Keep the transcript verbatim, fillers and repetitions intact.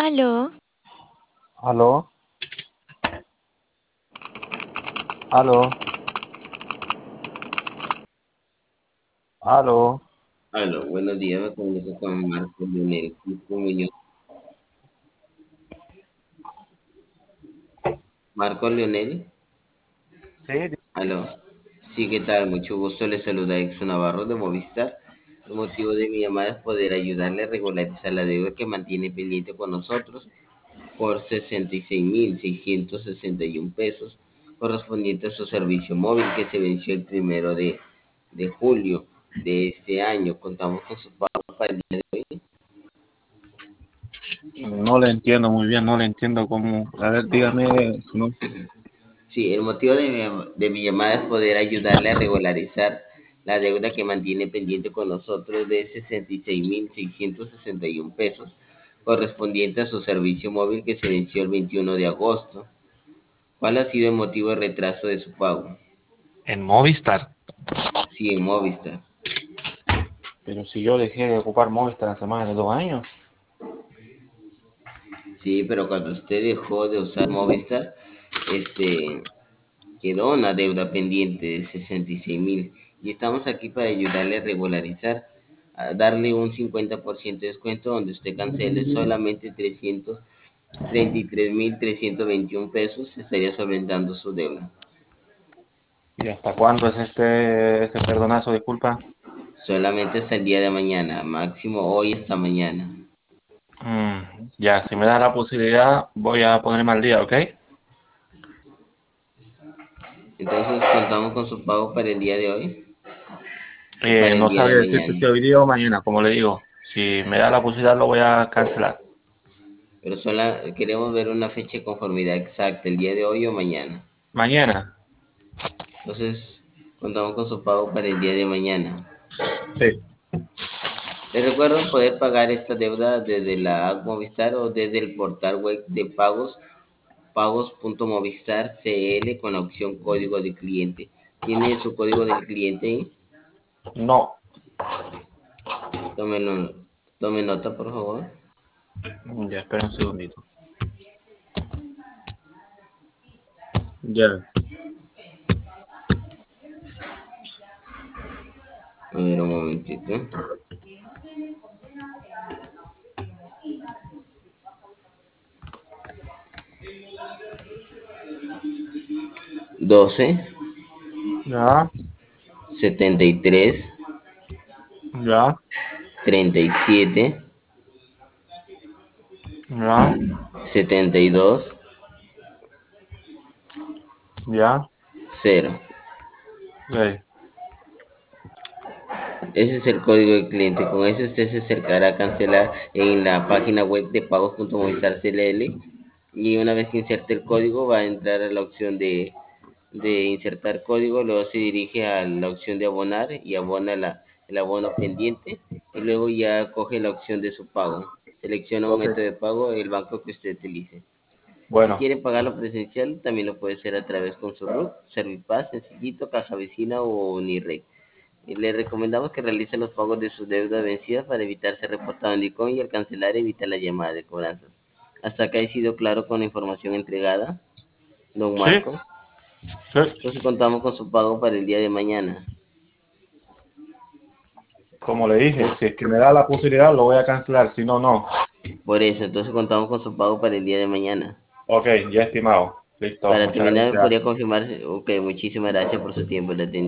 Aló, Aló, aló, aló. Aló, buenos días, me comunico con Marco Leonel Cusco Muñoz. Marco Leonel, Sí, aló. Sí, ¿qué tal? Mucho gusto, le saluda Exo Navarro de Movistar. El motivo de mi llamada es poder ayudarle a regularizar la deuda que mantiene pendiente con nosotros por sesenta y seis mil seiscientos sesenta y uno pesos, correspondiente a su servicio móvil que se venció el primero de, de julio de este año. Contamos con su pago para el día de hoy. no le entiendo muy bien, no le entiendo cómo. A ver, dígame su nombre. Sí, el motivo de mi, de mi llamada es poder ayudarle a regularizar la deuda que mantiene pendiente con nosotros de sesenta y seis mil seiscientos sesenta y uno pesos, correspondiente a su servicio móvil que se venció el veintiuno de agosto. ¿Cuál ha sido el motivo de retraso de su pago? En Movistar. Sí, en Movistar. Pero si yo dejé de ocupar Movistar hace más de dos años. Sí, pero cuando usted dejó de usar Movistar, este, quedó una deuda pendiente de sesenta y seis mil y estamos aquí para ayudarle a regularizar, a darle un cincuenta por ciento de descuento donde usted cancele solamente trescientos treinta y tres mil trescientos veintiuno pesos, estaría solventando su deuda. ¿Y hasta cuándo es este ese perdonazo? Disculpa. Solamente hasta el día de mañana, máximo hoy hasta mañana. Mm, ya, si me da la posibilidad, voy a ponerme al día, ¿ok? Entonces contamos con su pago para el día de hoy o Eh, para el no día de sabría decirte mañana. si hoy día o mañana, como le digo. Si me da la posibilidad, lo voy a cancelar. Pero sola, queremos ver una fecha de conformidad exacta, el día de hoy o mañana. Mañana. Entonces contamos con su pago para el día de mañana. Sí. Les recuerdo poder pagar esta deuda desde la app Movistar o desde el portal web de pagos, pagos.movistar.cl con la opción código de cliente. ¿Tiene su código del cliente ahí? No. Tome, no- tome nota, por favor. Ya, espera un segundito. Ya. A ver, un momentito. Doce, Ya. setenta y tres, Ya. treinta y siete, Ya. setenta y dos, Ya. cero. Ok. Ese es el código del cliente. Con ese usted se acercará a cancelar en la página web de pagos.movistar.cl y una vez que inserte el código va a entrar a la opción de, de insertar código, luego se dirige a la opción de abonar y abona la, el abono pendiente y luego ya coge la opción de su pago. Selecciona un Ok. método de pago, el banco que usted utilice. Si Bueno, quiere pagarlo presencial, también lo puede hacer a través con su R U C, Servipass, Sencillito, Caja Vecina o Unirec. Y le recomendamos que realice los pagos de su deuda vencida para evitar ser reportado en DICOM y al cancelar evita la llamada de cobranzas. Hasta acá he sido claro con la información entregada, don sí, Marcos. sí. Entonces contamos con su pago para el día de mañana. Como le dije, Entonces, si es que me da la posibilidad, lo voy a cancelar. Si no, no. por eso, entonces contamos con su pago para el día de mañana. Ok, ya estimado. Listo, Para muchas terminar, ¿me gracias. podría confirmar? Ok, muchísimas gracias por su tiempo. Le